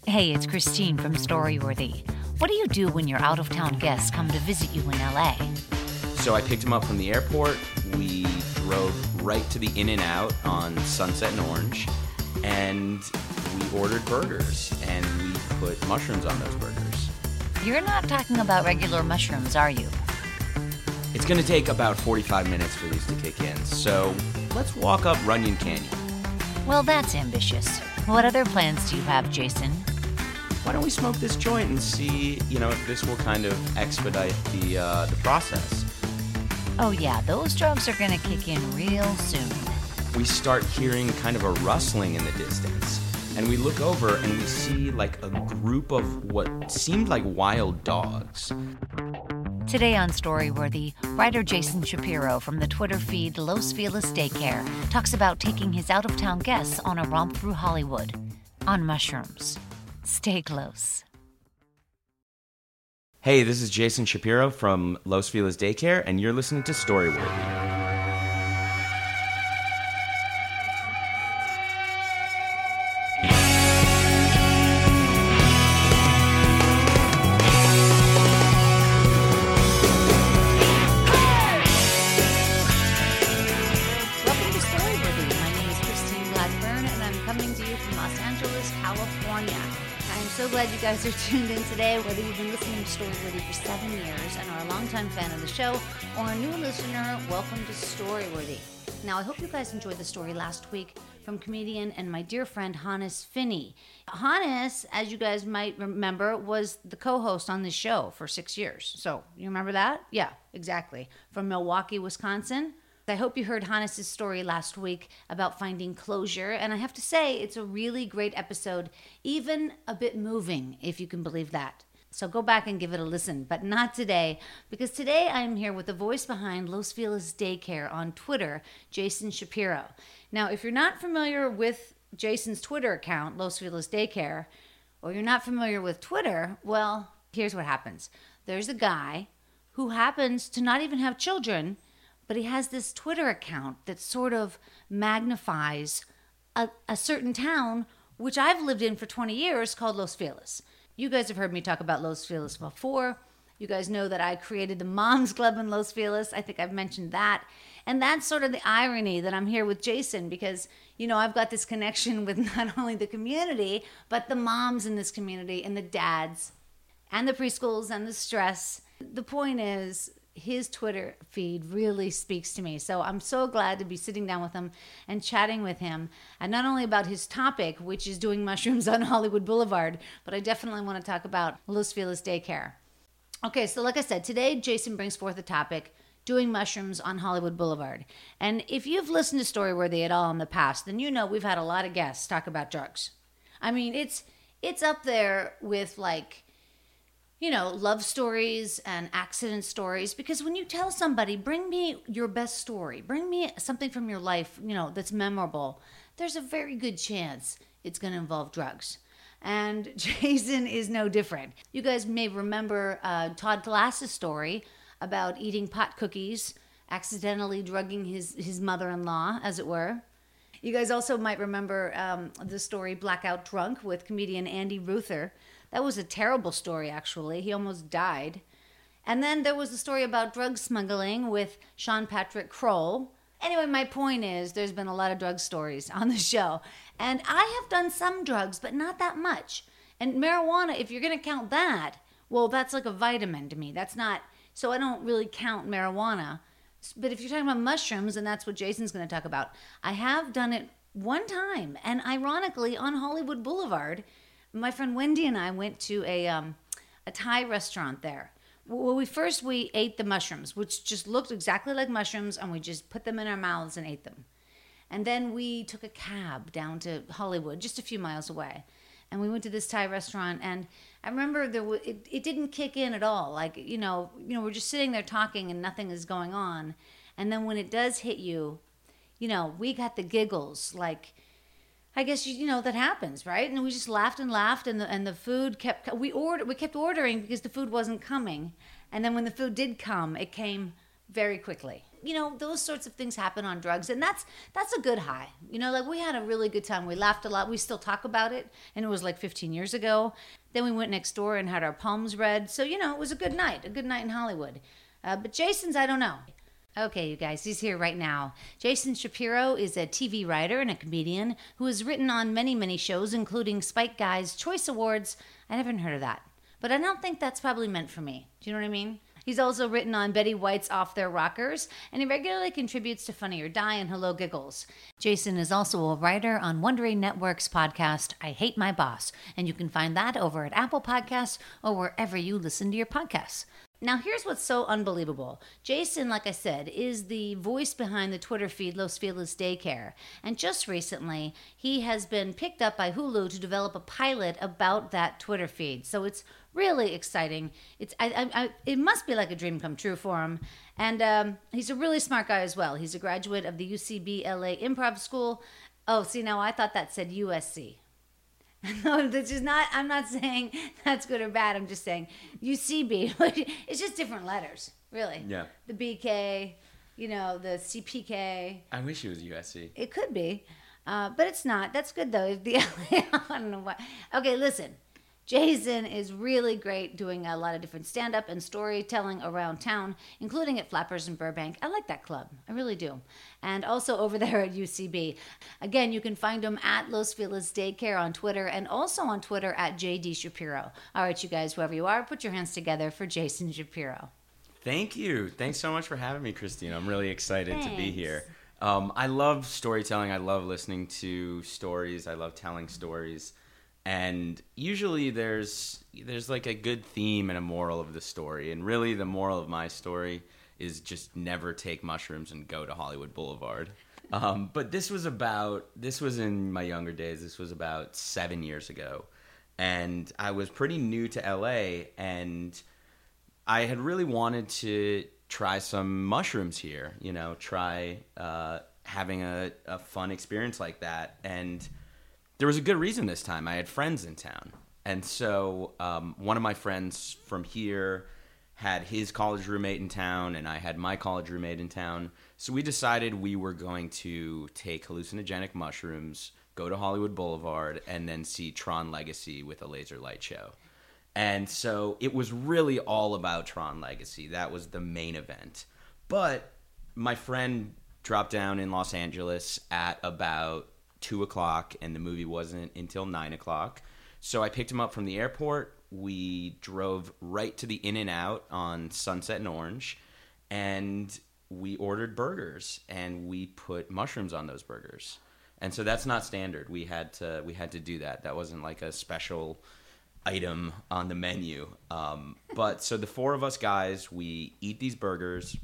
Hey, it's Christine from Storyworthy. What do you do when your out-of-town guests come to visit you in LA? So I picked him up from the airport. We drove right to the In-N-Out on Sunset and Orange, and we ordered burgers, and we put mushrooms on those burgers. You're not talking about regular mushrooms, are you? It's going to take about 45 minutes for these to kick in, so let's walk up Runyon Canyon. Well, that's ambitious. What other plans do you have, Jason? Why don't we smoke this joint and see, if this will kind of expedite the process. Oh yeah, those drugs are gonna kick in real soon. We start hearing kind of a rustling in the distance, and we look over and we see like a group of what seemed like wild dogs. Today on Storyworthy, writer Jason Shapiro from the Twitter feed Los Feliz Daycare talks about taking his out-of-town guests on a romp through Hollywood on mushrooms. Stay close. Hey, this is Jason Shapiro from Los Feliz Daycare, and you're listening to Storyworthy. You guys are tuned in today, whether you've been listening to Storyworthy for 7 years and are a longtime fan of the show, or a new listener, welcome to Storyworthy. Now, I hope you guys enjoyed the story last week from comedian and my dear friend Hannes Finney. Hannes, as you guys might remember, was the co-host on this show for 6 years. So, you remember that? Yeah, exactly. From Milwaukee, Wisconsin. I hope you heard Hannes' story last week about finding closure, and I have to say, it's a really great episode, even a bit moving, if you can believe that. So go back and give it a listen, but not today, because today I'm here with the voice behind Los Feliz Daycare on Twitter, Jason Shapiro. Now, if you're not familiar with Jason's Twitter account, Los Feliz Daycare, or you're not familiar with Twitter, well, here's what happens. There's a guy who happens to not even have children, but he has this Twitter account that sort of magnifies a certain town, which I've lived in for 20 years, called Los Feliz. You guys have heard me talk about Los Feliz before. You guys know that I created the Moms Club in Los Feliz. I think I've mentioned that. And that's sort of the irony that I'm here with Jason because, I've got this connection with not only the community, but the moms in this community and the dads and the preschools and the stress. The point is, his Twitter feed really speaks to me. So I'm so glad to be sitting down with him and chatting with him. And not only about his topic, which is doing mushrooms on Hollywood Boulevard, but I definitely want to talk about Los Feliz Daycare. Okay, so like I said, today Jason brings forth a topic, doing mushrooms on Hollywood Boulevard. And if you've listened to Storyworthy at all in the past, then you know we've had a lot of guests talk about drugs. I mean, it's up there with love stories and accident stories, because when you tell somebody, bring me your best story, bring me something from your life, that's memorable, there's a very good chance it's going to involve drugs. And Jason is no different. You guys may remember Todd Glass's story about eating pot cookies, accidentally drugging his mother-in-law, as it were. You guys also might remember the story Blackout Drunk with comedian Andy Ruther. That was a terrible story, actually. He almost died. And then there was the story about drug smuggling with Sean Patrick Kroll. Anyway, my point is there's been a lot of drug stories on the show. And I have done some drugs, but not that much. And marijuana, if you're going to count that, well, that's like a vitamin to me. That's not, so I don't really count marijuana. But if you're talking about mushrooms, and that's what Jason's going to talk about, I have done it one time. And ironically, on Hollywood Boulevard, my friend Wendy and I went to a Thai restaurant there. Well, we ate the mushrooms, which just looked exactly like mushrooms, and we just put them in our mouths and ate them. And then we took a cab down to Hollywood, just a few miles away. And we went to this Thai restaurant, and I remember it didn't kick in at all. Like, we're just sitting there talking and nothing is going on. And then when it does hit you, we got the giggles, like, I guess that happens, right? And we just laughed and laughed, and the food we kept ordering because the food wasn't coming. And then when the food did come, it came very quickly. Those sorts of things happen on drugs, and that's a good high. Like we had a really good time. We laughed a lot. We still talk about it, and it was like 15 years ago. Then we went next door and had our palms read. So, it was a good night in Hollywood. But Jason's, I don't know. Okay, you guys, he's here right now. Jason Shapiro is a TV writer and a comedian who has written on many, many shows, including Spike Guy's Choice Awards. I never heard of that, but I don't think that's probably meant for me. Do you know what I mean? He's also written on Betty White's Off Their Rockers, and he regularly contributes to Funny or Die and Hello Giggles. Jason is also a writer on Wondery Network's podcast, I Hate My Boss, and you can find that over at Apple Podcasts or wherever you listen to your podcasts. Now, here's what's so unbelievable. Jason, like I said, is the voice behind the Twitter feed Los Feliz Daycare. And just recently, he has been picked up by Hulu to develop a pilot about that Twitter feed. So it's really exciting. It must be like a dream come true for him. And he's a really smart guy as well. He's a graduate of the UCB LA Improv School. Oh, see, now I thought that said USC. No, this is not, I'm not saying that's good or bad. I'm just saying UCB. It's just different letters, really. Yeah. The BK, the CPK. I wish it was USC. It could be, but it's not. That's good, though. I don't know why. Okay, listen. Jason is really great doing a lot of different stand-up and storytelling around town, including at Flappers in Burbank. I like that club. I really do. And also over there at UCB. Again, you can find him at Los Feliz Daycare on Twitter and also on Twitter at JD Shapiro. All right, you guys, whoever you are, put your hands together for Jason Shapiro. Thank you. Thanks so much for having me, Christine. I'm really excited to be Thanks. here. I love storytelling. I love listening to stories. I love telling stories. And usually there's like a good theme and a moral of the story. And really the moral of my story is just never take mushrooms and go to Hollywood Boulevard. But this was in my younger days. This was about 7 years ago. And I was pretty new to LA, and I had really wanted to try some mushrooms here, try having a fun experience like that. And there was a good reason this time. I had friends in town. And so one of my friends from here had his college roommate in town, and I had my college roommate in town. So we decided we were going to take hallucinogenic mushrooms, go to Hollywood Boulevard, and then see Tron Legacy with a laser light show. And so it was really all about Tron Legacy. That was the main event. But my friend dropped down in Los Angeles at about 2 o'clock, and the movie wasn't until 9 o'clock. So I picked him up from the airport. We drove right to the In-N-Out on Sunset and Orange, and we ordered burgers, and we put mushrooms on those burgers. And so that's not standard. We had to do that. That wasn't like a special item on the menu. But so the four of us guys, we eat these burgers,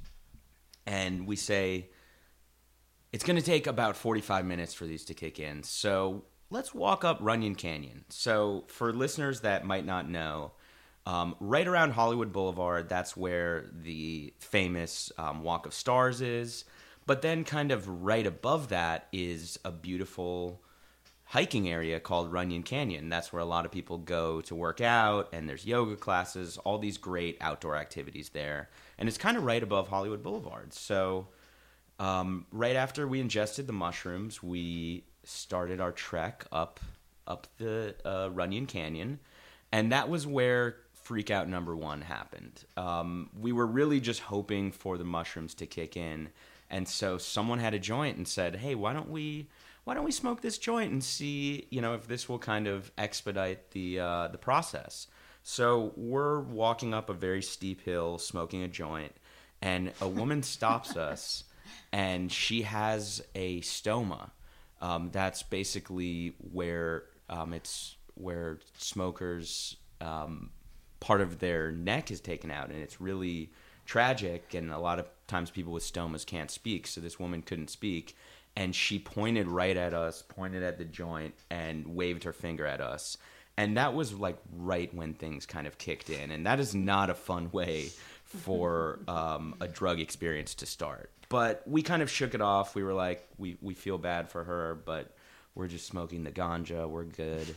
and we say, it's going to take about 45 minutes for these to kick in. So let's walk up Runyon Canyon. So for listeners that might not know, right around Hollywood Boulevard, that's where the famous Walk of Stars is. But then kind of right above that is a beautiful hiking area called Runyon Canyon. That's where a lot of people go to work out, and there's yoga classes, all these great outdoor activities there. And it's kind of right above Hollywood Boulevard. So right after we ingested the mushrooms, we started our trek up the Runyon Canyon, and that was where freak out number one happened. We were really just hoping for the mushrooms to kick in, and so someone had a joint and said, "Hey, why don't we smoke this joint and see, if this will kind of expedite the process?" So we're walking up a very steep hill, smoking a joint, and a woman stops us. And she has a stoma. That's basically where it's where smokers part of their neck is taken out, and it's really tragic. And a lot of times people with stomas can't speak, so this woman couldn't speak, and she pointed right at us, pointed at the joint, and waved her finger at us. And that was like right when things kind of kicked in, and that is not a fun way for a drug experience to start. But we kind of shook it off. We were like, we feel bad for her, but we're just smoking the ganja. We're good.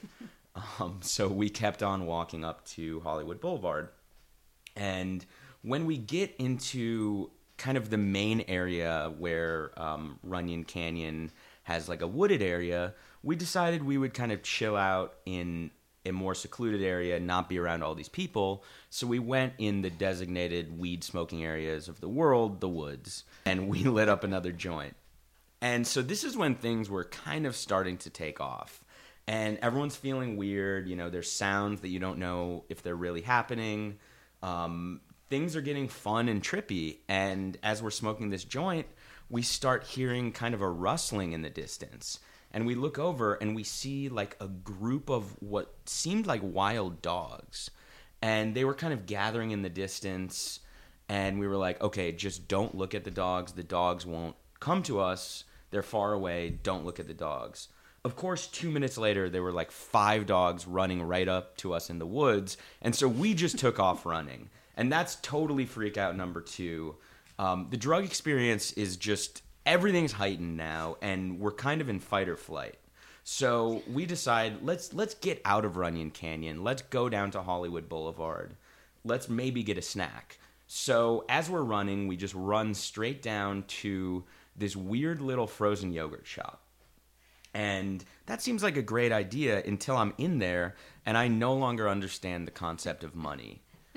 So we kept on walking up to Hollywood Boulevard. And when we get into kind of the main area where Runyon Canyon has like a wooded area, we decided we would kind of chill out in a more secluded area, not be around all these people. So we went in the designated weed smoking areas of the world, the woods, and we lit up another joint. And so this is when things were kind of starting to take off. And everyone's feeling weird. You know, there's sounds that you don't know if they're really happening. Things are getting fun and trippy. And as we're smoking this joint, we start hearing kind of a rustling in the distance. And we look over and we see like a group of what seemed like wild dogs. And they were kind of gathering in the distance. And we were like, okay, just don't look at the dogs. The dogs won't come to us. They're far away. Don't look at the dogs. Of course, 2 minutes later, there were like 5 dogs running right up to us in the woods. And so we just took off running. And that's totally freak out number 2. The drug experience is just, everything's heightened now, and we're kind of in fight or flight. So we decide, let's get out of Runyon Canyon. Let's go down to Hollywood Boulevard. Let's maybe get a snack. So as we're running, we just run straight down to this weird little frozen yogurt shop. And that seems like a great idea until I'm in there and I no longer understand the concept of money.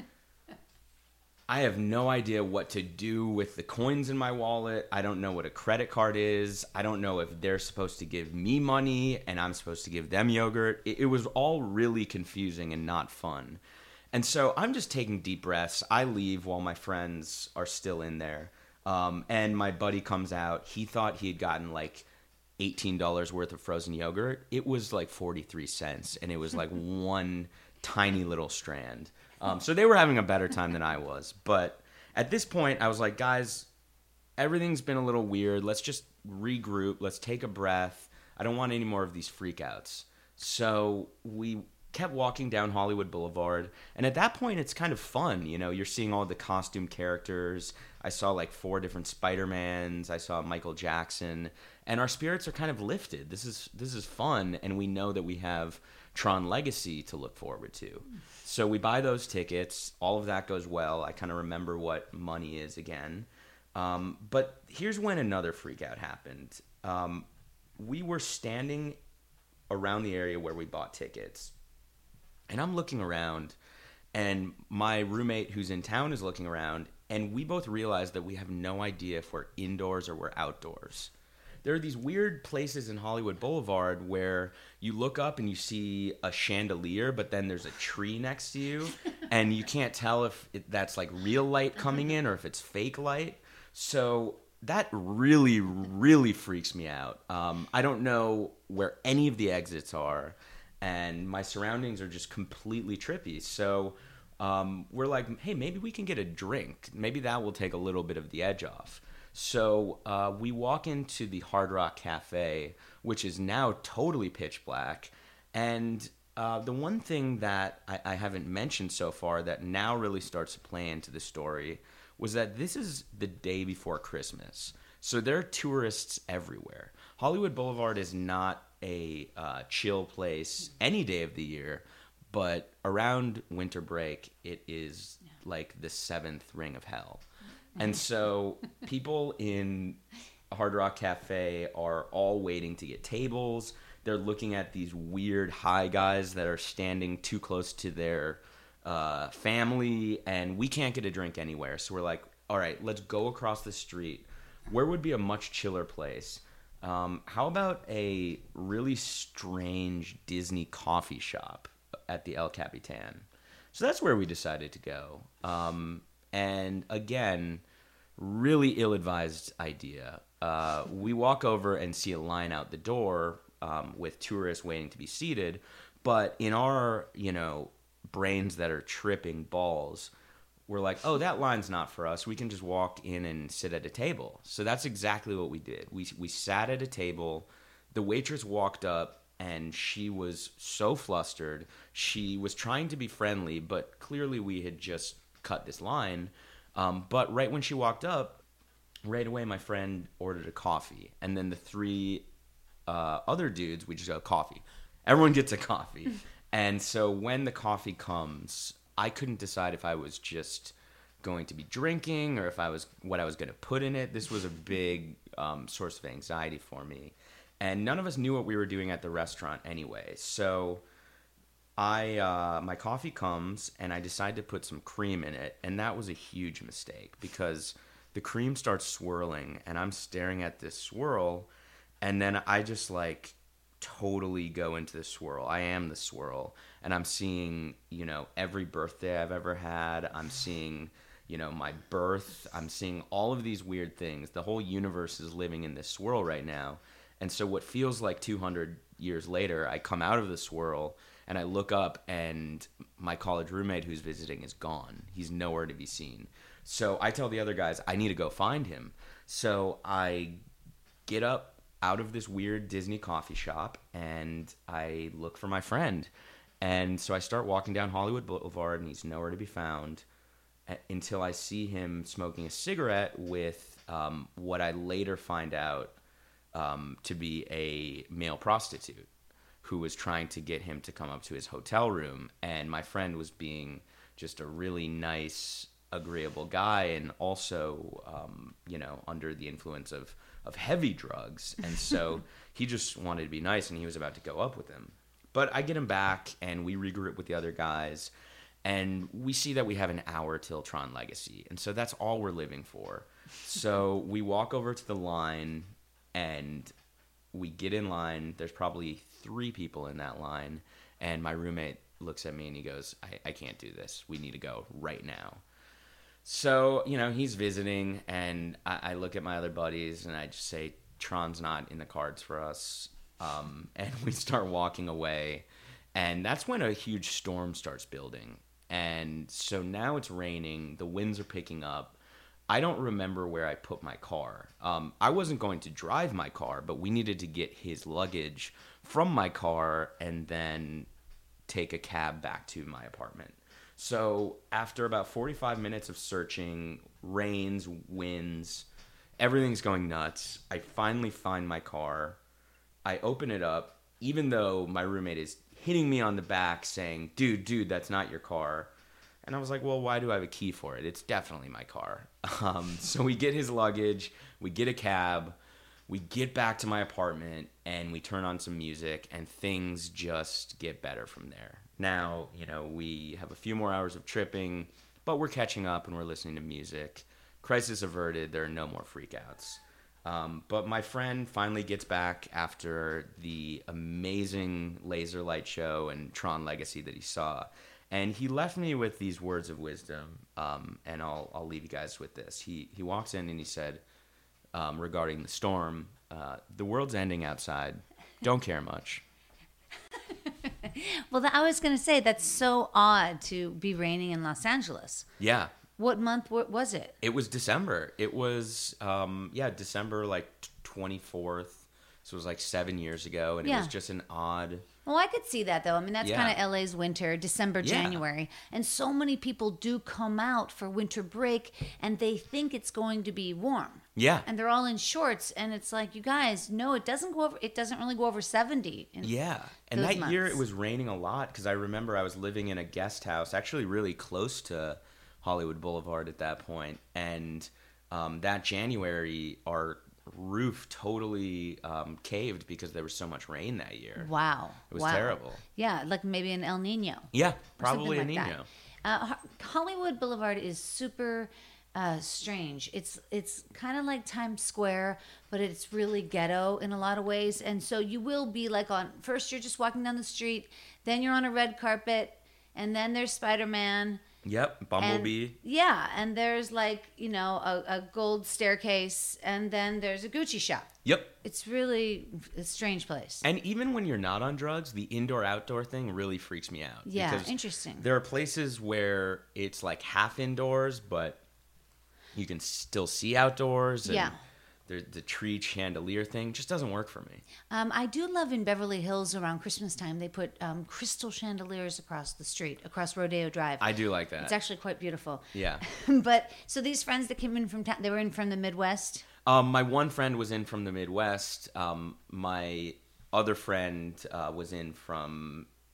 I have no idea what to do with the coins in my wallet. I don't know what a credit card is. I don't know if they're supposed to give me money and I'm supposed to give them yogurt. It was all really confusing and not fun. And so I'm just taking deep breaths. I leave while my friends are still in there. And my buddy comes out. He thought he had gotten like $18 worth of frozen yogurt. It was like 43 cents, and it was like one tiny little strand. So they were having a better time than I was. But at this point, I was like, guys, everything's been a little weird. Let's just regroup. Let's take a breath. I don't want any more of these freakouts. So we kept walking down Hollywood Boulevard. And at that point, it's kind of fun. You know, you're seeing all the costume characters. I saw like 4 different Spider-Mans. I saw Michael Jackson. And our spirits are kind of lifted. This is fun. And we know that we have Tron Legacy to look forward to. So we buy those tickets. All of that goes well. I kind of remember what money is again. But here's when another freak out happened. We were standing around the area where we bought tickets. And I'm looking around, and my roommate who's in town is looking around, and we both realize that we have no idea if we're indoors or we're outdoors. There are these weird places in Hollywood Boulevard where you look up and you see a chandelier, but then there's a tree next to you, and you can't tell if that's like real light coming in or if it's fake light. So that really, really freaks me out. I don't know where any of the exits are, and my surroundings are just completely trippy. So we're like, hey, maybe we can get a drink. Maybe that will take a little bit of the edge off. So we walk into the Hard Rock Cafe, which is now totally pitch black. And the one thing that I haven't mentioned so far that now really starts to play into the story was that this is the day before Christmas. So there are tourists everywhere. Hollywood Boulevard is not a chill place any day of the year, but around winter break, it is like the 7th ring of hell. And so people in Hard Rock Cafe are all waiting to get tables. They're looking at these weird high guys that are standing too close to their family, and we can't get a drink anywhere. So we're like, all right, let's go across the street. Where would be a much chiller place? How about a really strange Disney coffee shop at the El Capitan? So that's where we decided to go. And again, really ill-advised idea. We walk over and see a line out the door with tourists waiting to be seated. But in our, brains that are tripping balls, we're like, oh, that line's not for us. We can just walk in and sit at a table. So that's exactly what we did. We sat at a table. The waitress walked up, and she was so flustered. She was trying to be friendly, but clearly we had just cut this line. But right when she walked up, right away my friend ordered a coffee. And then the 3 other dudes, we just go, coffee. Everyone gets a coffee. And so when the coffee comes, I couldn't decide if I was just going to be drinking or what I was going to put in it. This was a big source of anxiety for me. And none of us knew what we were doing at the restaurant anyway. So my coffee comes and I decide to put some cream in it. And that was a huge mistake because the cream starts swirling and I'm staring at this swirl. And then I just like totally go into the swirl. I am the swirl. And I'm seeing, every birthday I've ever had. I'm seeing, my birth. I'm seeing all of these weird things. The whole universe is living in this swirl right now. And so what feels like 200 years later, I come out of the swirl and I look up and my college roommate who's visiting is gone. He's nowhere to be seen. So I tell the other guys, I need to go find him. So I get up out of this weird Disney coffee shop and I look for my friend. And so I start walking down Hollywood Boulevard and he's nowhere to be found until I see him smoking a cigarette with what I later find out to be a male prostitute who was trying to get him to come up to his hotel room. And my friend was being just a really nice, agreeable guy and also, under the influence of heavy drugs. And so he just wanted to be nice and he was about to go up with him. But I get him back and we regroup with the other guys and we see that we have an hour till Tron Legacy. And so that's all we're living for. So we walk over to the line and we get in line. There's probably 3 people in that line. And my roommate looks at me and he goes, I can't do this. We need to go right now. So, he's visiting and I look at my other buddies and I just say, Tron's not in the cards for us. And we start walking away. And that's when a huge storm starts building. And so now it's raining. The winds are picking up. I don't remember where I put my car. I wasn't going to drive my car, but we needed to get his luggage from my car and then take a cab back to my apartment. So after about 45 minutes of searching, rains, winds, everything's going nuts, I finally find my car. I open it up, even though my roommate is hitting me on the back saying, dude, that's not your car. And I was like, well, why do I have a key for it? It's definitely my car. So we get his luggage, we get a cab, we get back to my apartment, and we turn on some music, and things just get better from there. Now, we have a few more hours of tripping, but we're catching up and we're listening to music. Crisis averted, there are no more freakouts. But my friend finally gets back after the amazing laser light show and Tron Legacy that he saw. And he left me with these words of wisdom, and I'll leave you guys with this. He walks in and he said, regarding the storm, the world's ending outside. Don't care much. Well, I was going to say, that's so odd to be raining in Los Angeles. Yeah. What month was it? It was December. It was, December 24th. So it was like 7 years ago, and it was just an odd... Well, I could see that, though. I mean, that's kind of LA's winter, December, January. And so many people do come out for winter break, and they think it's going to be warm. Yeah. And they're all in shorts, and it's like, you guys, no, it doesn't really go over 70. Yeah. And that months. Year, it was raining a lot, because I remember I was living in a guest house, actually really close to Hollywood Boulevard at that point. And that January, our roof totally caved because there was so much rain that year. Wow. It was terrible. Yeah, like maybe an El Nino. Yeah, probably like a Nino. Hollywood Boulevard is super strange. It's kind of like Times Square, but it's really ghetto in a lot of ways. And so you will be like first you're just walking down the street, then you're on a red carpet, and then there's Spider-Man. Yep, Bumblebee. And there's a gold staircase, and then there's a Gucci shop. Yep. It's really a strange place. And even when you're not on drugs, the indoor-outdoor thing really freaks me out. Yeah, interesting. There are places where it's like half indoors, but you can still see outdoors. And the tree chandelier thing just doesn't work for me. I do love in Beverly Hills around Christmas time, they put crystal chandeliers across the street, across Rodeo Drive. I do like that. It's actually quite beautiful. Yeah. But so these friends that came in from town, they were in from the Midwest? My one friend was in from the Midwest. My other friend was in from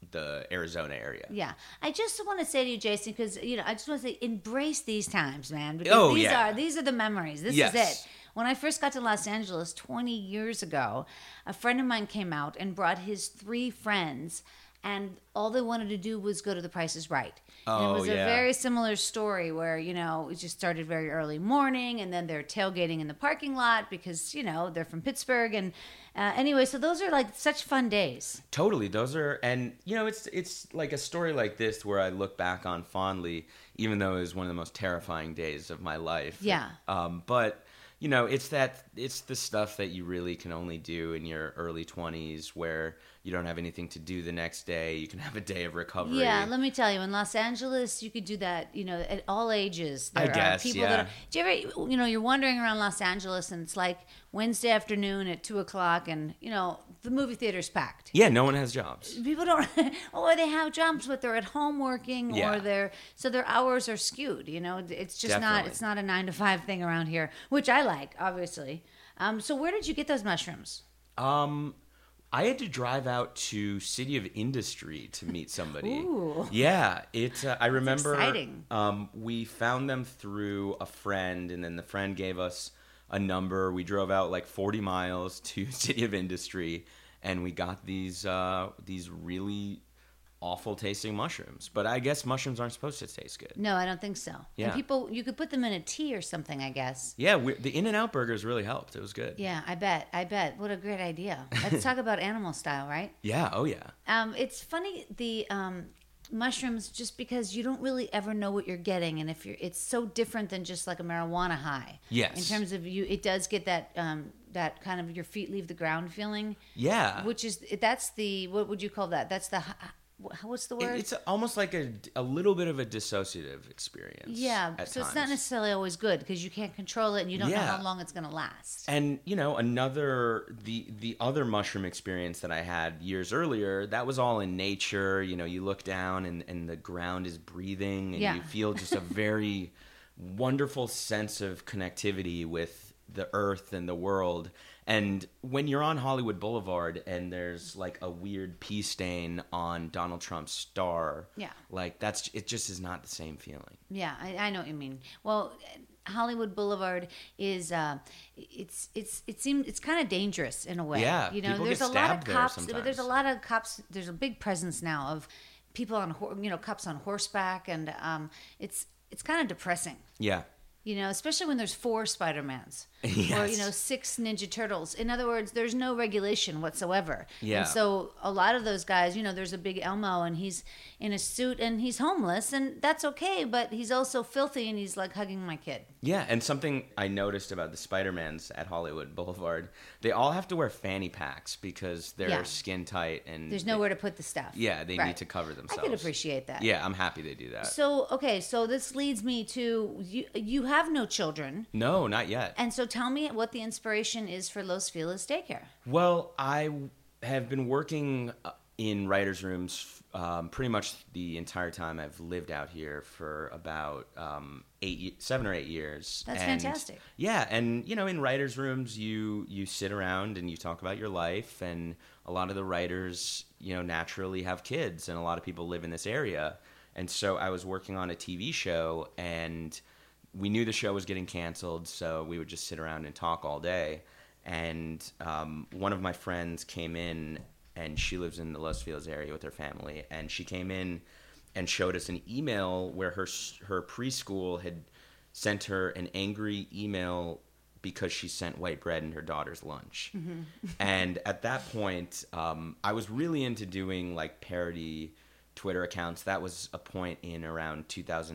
the Arizona area. Yeah. I just want to say to you, Jason, because, I just want to say, embrace these times, man. Because these are the memories. This is it. When I first got to Los Angeles 20 years ago, a friend of mine came out and brought his 3 friends, and all they wanted to do was go to The Price is Right. And it was a very similar story where, it just started very early morning, and then they're tailgating in the parking lot because, they're from Pittsburgh. And anyway, so those are like such fun days. Totally. Those are, and, it's like a story like this where I look back on fondly, even though it was one of the most terrifying days of my life. Yeah. But... it's the stuff that you really can only do in your early 20s where you don't have anything to do the next day. You can have a day of recovery. Yeah, let me tell you, in Los Angeles, you could do that, at all ages. There are people yeah. that are, do you ever, you're wandering around Los Angeles and it's like Wednesday afternoon at 2:00 and, the movie theater's packed. Yeah, no one has jobs. People don't, or they have jobs, but they're at home working, yeah. or so their hours are skewed, It's just Definitely. it's not a 9-to-5 thing around here, which I like, obviously. So where did you get those mushrooms? I had to drive out to City of Industry to meet somebody. Ooh. Yeah, I remember. That's exciting. We found them through a friend, and then the friend gave us a number. We drove out like 40 miles to City of Industry, and we got these really awful tasting mushrooms. But I guess mushrooms aren't supposed to taste good. No, I don't think so. Yeah. And you could put them in a tea or something, I guess. Yeah, the In-N-Out burgers really helped. It was good. Yeah, I bet. What a great idea. Let's talk about animal style, right? Yeah, oh yeah. It's funny, the mushrooms, just because you don't really ever know what you're getting, and it's so different than just like a marijuana high. Yes. In terms of it does get that that kind of your feet leave the ground feeling. Yeah. What would you call that? That's the... What's the word? It's almost like a little bit of a dissociative experience. Yeah, at so times. It's not necessarily always good because you can't control it and you don't know how long it's going to last. And the other mushroom experience that I had years earlier, that was all in nature. You look down and the ground is breathing, and you feel just a very wonderful sense of connectivity with the earth and the world. And when you're on Hollywood Boulevard and there's like a weird pee stain on Donald Trump's star, like it just is not the same feeling. Yeah, I know what you mean. Well, Hollywood Boulevard is it's kind of dangerous in a way. Yeah, people there's get a lot lot of cops, but there's a lot of cops. There's a big presence now of people on cops on horseback, and it's kind of depressing. Yeah. Especially when there's 4 Spider-Mans yes. or 6 Ninja Turtles. In other words, there's no regulation whatsoever. Yeah. And so a lot of those guys, there's a big Elmo and he's in a suit and he's homeless, and that's okay, but he's also filthy and he's like hugging my kid. Yeah, and something I noticed about the Spider-Mans at Hollywood Boulevard, they all have to wear fanny packs because they're skin tight and there's nowhere to put the stuff. Yeah, they need to cover themselves. I could appreciate that. Yeah, I'm happy they do that. So this leads me to you have no children. No, not yet. And so tell me what the inspiration is for Los Feliz Daycare. Well, I have been working in writers' rooms pretty much the entire time I've lived out here for about 7 or 8 years. That's fantastic. Yeah, and in writers' rooms you sit around and you talk about your life, and a lot of the writers naturally have kids, and a lot of people live in this area. And so I was working on a TV show, and we knew the show was getting canceled, so we would just sit around and talk all day. And one of my friends came in, and she lives in the Los Feliz area with her family, and she came in and showed us an email where her preschool had sent her an angry email because she sent white bread in her daughter's lunch. Mm-hmm. And at that point, I was really into doing like parody Twitter accounts. That was a point in around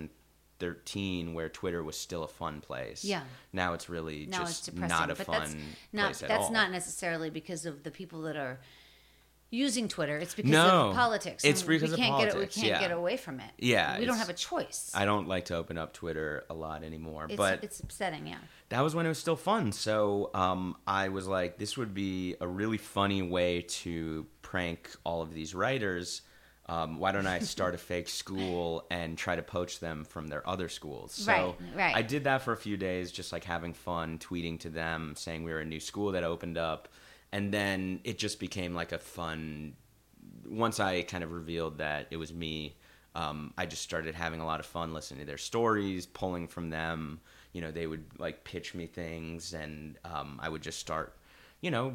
2013 where Twitter was still a fun place. Yeah. Now it's really just depressing, not a fun place at all. That's not necessarily because of the people that are using Twitter. It's because of politics. It's because of politics. We can't get away from it. Yeah. We don't have a choice. I don't like to open up Twitter a lot anymore. It's upsetting, yeah. That was when it was still fun. So I was like, this would be a really funny way to prank all of these writers. Why don't I start a fake school and try to poach them from their other schools? So right. I did that for a few days, just like having fun, tweeting to them, saying we were a new school that opened up. And then it just became like a fun once I kind of revealed that it was me, I just started having a lot of fun listening to their stories, pulling from them. You know, they would like pitch me things, and I would just start, you know,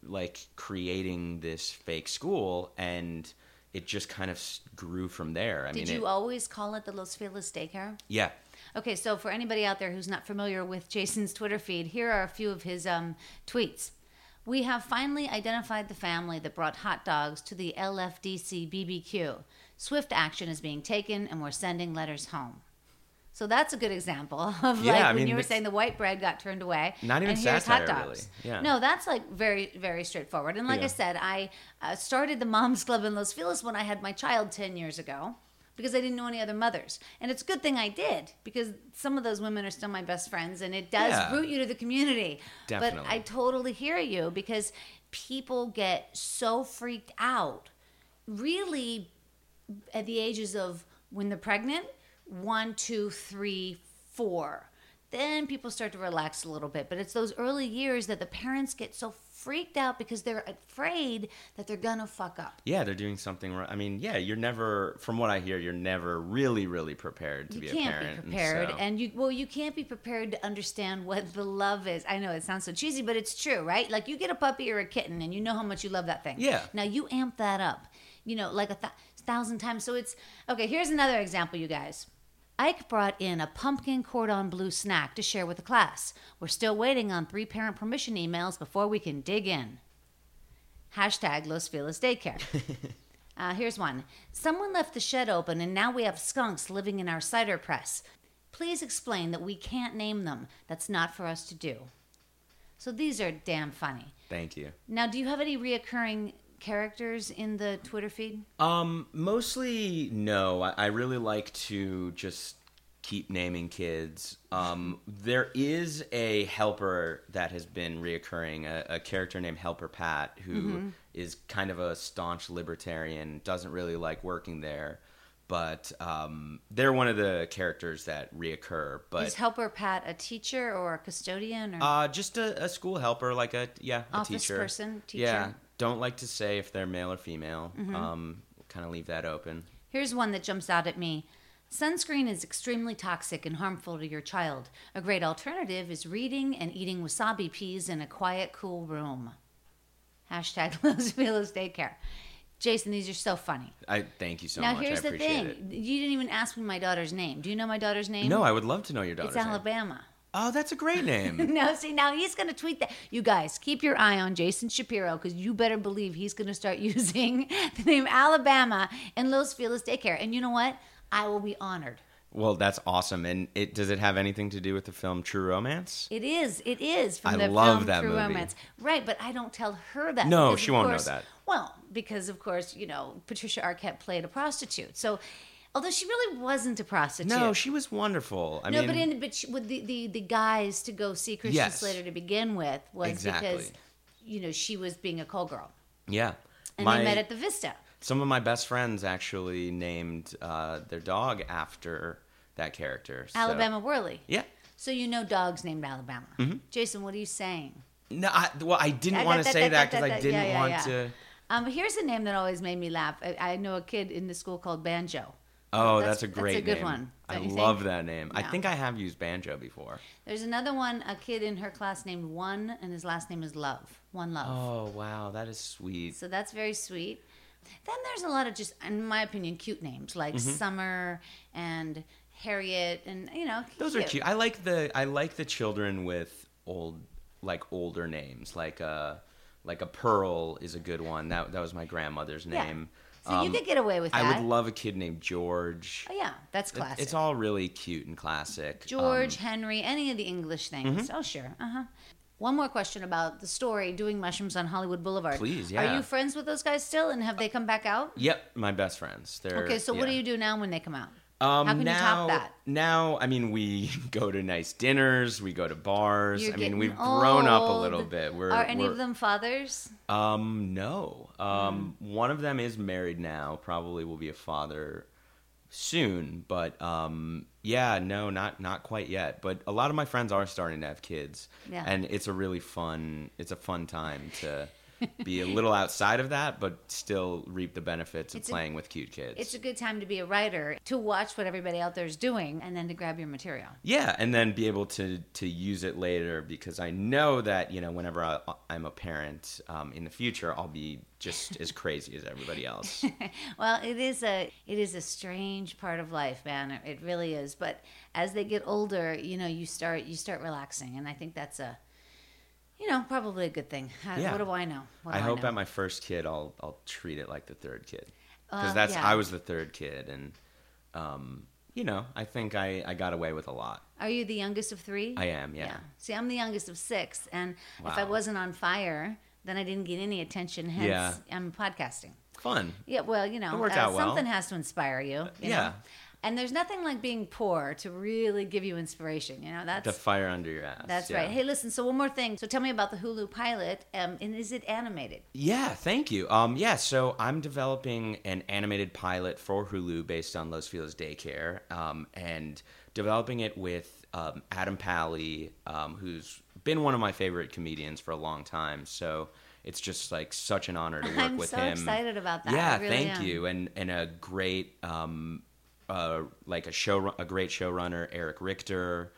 creating this fake school, and it just kind of grew from there. Did you always call it the Los Feliz Daycare? Yeah. Okay, so for anybody out there who's not familiar with Jason's Twitter feed, here are a few of his tweets. We have finally identified the family that brought hot dogs to the LFDC BBQ. Swift action is being taken, and we're sending letters home. So that's a good example of when you were saying the white bread got turned away. Not even and here's satire, hot dogs. really. Yeah. No, that's like very, very straightforward. And like I said, I started the Moms Club in Los Feliz when I had my child 10 years ago because I didn't know any other mothers. And it's a good thing I did because some of those women are still my best friends, and it does root you to the community. Definitely. But I totally hear you because people get so freaked out really at the ages of when they're pregnant, 1, 2, 3, 4. Then people start to relax a little bit. But it's those early years that the parents get so freaked out because they're afraid that they're going to fuck up. Yeah, they're doing something wrong. I mean, yeah, you're never, from what I hear, you're never really, really prepared to be a parent. You can't be prepared. And you can't be prepared to understand what the love is. I know it sounds so cheesy, but it's true, right? Like you get a puppy or a kitten and you know how much you love that thing. Yeah. Now you amp that up, you know, like 1,000 times. So it's, okay, here's another example, you guys. Ike brought in a pumpkin cordon bleu snack to share with the class. We're still waiting on 3 parent permission emails before we can dig in. Hashtag Los Feliz Daycare. Here's one. Someone left the shed open and now we have skunks living in our cider press. Please explain that we can't name them. That's not for us to do. So these are damn funny. Thank you. Now, do you have any reoccurring characters in the Twitter feed? Mostly no. I really like to just keep naming kids. There is a helper that has been reoccurring, a character named Helper Pat, who is kind of a staunch libertarian, doesn't really like working there, but they're one of the characters that reoccur. But is Helper Pat a teacher or a custodian? Or just a school helper, like a office teacher. Teacher? Yeah. Don't like to say if they're male or female. Kind of leave that open. Here's one that jumps out at me. Sunscreen is extremely toxic and harmful to your child. A great alternative is reading and eating wasabi peas in a quiet, cool room. Hashtag Los Feliz Daycare. Jason, these are so funny. I thank you so now, much. Here's I the appreciate thing. it. You didn't even ask me my daughter's name. Do you know my daughter's name? No, I would love to know your daughter's It's name. Alabama. Oh, that's a great name. No, see, now he's going to tweet that. You guys, keep your eye on Jason Shapiro because you better believe he's going to start using the name Alabama in Los Feliz Daycare. And you know what? I will be honored. Well, that's awesome. And does it have anything to do with the film True Romance? It is. It is from I the love film that True movie. Romance. Right, but I don't tell her that. No, because, she of won't course, know that. Well, because, of course, you know, Patricia Arquette played a prostitute. So, although she really wasn't a prostitute. No, she was wonderful. I mean, with the guys to go see Christian Slater to begin with was because, you know, she was being a call girl. Yeah. And they met at the Vista. Some of my best friends actually named their dog after that character. Alabama Whirly. Yeah. So you know dogs named Alabama. Mm-hmm. Jason, what are you saying? No, I didn't want to say that because I didn't want to. Here's a name that always made me laugh. I know a kid in the school called Banjo. Oh, that's a great name. That's a good one. I love that name. Yeah. I think I have used Banjo before. There's another one, a kid in her class named One, and his last name is Love. One Love. Oh, wow. That is sweet. So that's very sweet. Then there's a lot of just, in my opinion, cute names like Summer and Harriet, and you know, those are cute. I like the children with older names, like a Pearl is a good one. That was my grandmother's name. So you could get away with that. I would love a kid named George. Oh yeah, that's classic. It's all really cute and classic. George, Henry, any of the English things. Oh sure. One more question about the story, Doing Mushrooms on Hollywood Boulevard. Please, yeah. Are you friends with those guys still, and have they come back out? Yep, my best friends. Okay, so what do you do now when they come out? How can you top that? Now, I mean, we go to nice dinners, we go to bars. We've grown up a little bit. Are any of them fathers? No. One of them is married now. Probably will be a father soon, but no, not quite yet. But a lot of my friends are starting to have kids, and it's a fun time to be a little outside of that, but still reap the benefits of playing with cute kids. It's a good time to be a writer, to watch what everybody out there is doing, and then to grab your material. Yeah, and then be able to use it later, because I know that, whenever I'm a parent in the future, I'll be just as crazy as everybody else. Well, it is a strange part of life, man. It really is. But as they get older, you start relaxing, and I think that's probably a good thing. Yeah. What do I know? I hope at my first kid, I'll treat it like the third kid, because I was the third kid, and I think I got away with a lot. Are you the youngest of 3? I am, yeah. See, I'm the youngest of 6, and Wow. if I wasn't on fire, then I didn't get any attention. Hence, I'm podcasting. Fun. Yeah, well, It worked out well. Something has to inspire you. You know? And there's nothing like being poor to really give you inspiration. That's The fire under your ass. That's yeah. right. Hey, listen, so one more thing. So tell me about the Hulu pilot, and is it animated? Yeah, thank you. So I'm developing an animated pilot for Hulu based on Los Feliz Daycare, and developing it with Adam Pally, who's been one of my favorite comedians for a long time. So it's just like such an honor to work with him. I'm so excited about that. Yeah, I really thank you. And a great a great showrunner, Eric Richter,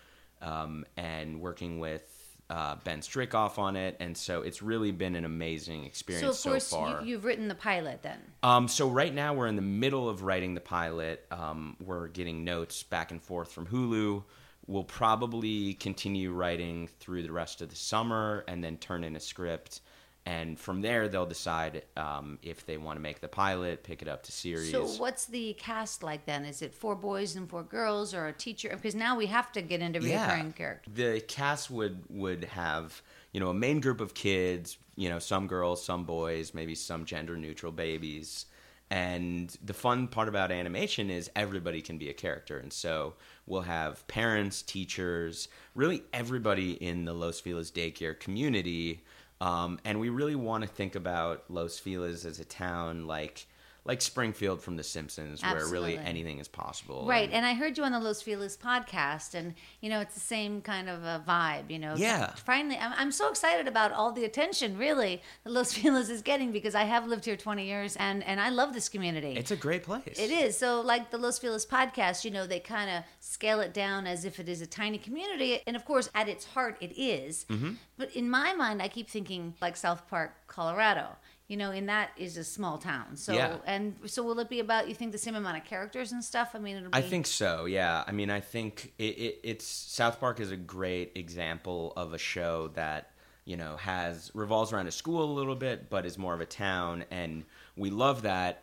and working with Ben Strickoff on it, and so it's really been an amazing experience so far. So of course you've written the pilot then. So right now we're in the middle of writing the pilot. We're getting notes back and forth from Hulu. We'll probably continue writing through the rest of the summer and then turn in a script. And from there, they'll decide if they want to make the pilot, pick it up to series. So what's the cast like then? Is it 4 boys and 4 girls, or a teacher? Because now we have to get into recurring characters. The cast would have, a main group of kids, some girls, some boys, maybe some gender-neutral babies. And the fun part about animation is everybody can be a character. And so we'll have parents, teachers, really everybody in the Los Feliz Daycare community. And we really want to think about Los Feliz as a town like Springfield from The Simpsons, where really anything is possible. Right, and I heard you on the Los Feliz podcast, and, it's the same kind of a vibe, Yeah. So finally, I'm so excited about all the attention, really, that Los Feliz is getting, because I have lived here 20 years, and I love this community. It's a great place. It is. So like the Los Feliz podcast, they kind of scale it down as if it is a tiny community, and of course, at its heart, it is. Mm-hmm. But in my mind, I keep thinking like South Park, Colorado. And that is a small town. So, yeah. And so will it be about, you think, the same amount of characters and stuff? I think so, yeah. I think it's South Park is a great example of a show that, revolves around a school a little bit, but is more of a town. And we love that,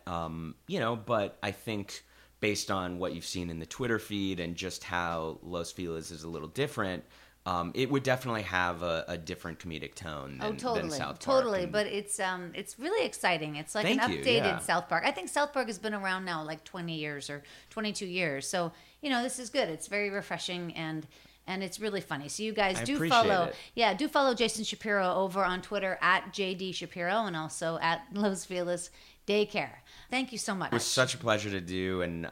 but I think based on what you've seen in the Twitter feed and just how Los Feliz is a little different, it would definitely have a different comedic tone than South Park. Totally, but it's really exciting. It's like an updated South Park. I think South Park has been around now like 20 years or 22 years. So, this is good. It's very refreshing and it's really funny. So you guys do follow Jason Shapiro over on Twitter at JD Shapiro, and also at Los Feliz Daycare. Thank you so much. It was such a pleasure to do, and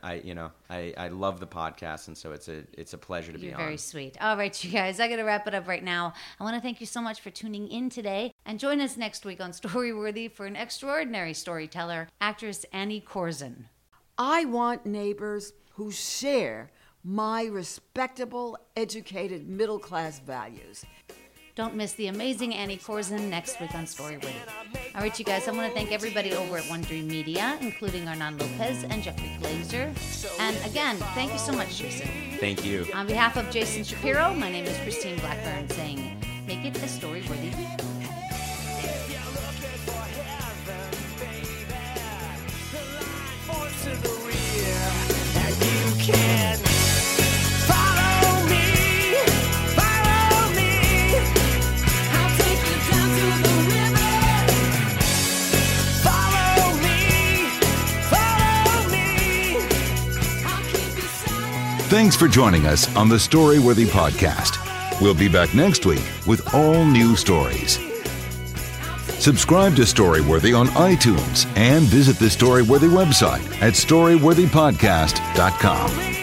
I love the podcast, and so it's a pleasure to be on. You're very sweet. All right, you guys, I got to wrap it up right now. I want to thank you so much for tuning in today, and join us next week on Storyworthy for an extraordinary storyteller, actress Annie Corson. I want neighbors who share my respectable, educated, middle-class values. Don't miss the amazing Annie Corson next week on Storyworthy. All right, you guys, I want to thank everybody over at One Dream Media, including Arnon Lopez and Jeffrey Glazer. And again, thank you so much, Jason. Thank you. On behalf of Jason Shapiro, my name is Christine Blackburn, saying, make it a Storyworthy week. Thanks for joining us on the Storyworthy podcast. We'll be back next week with all new stories. Subscribe to Storyworthy on iTunes and visit the Storyworthy website at storyworthypodcast.com.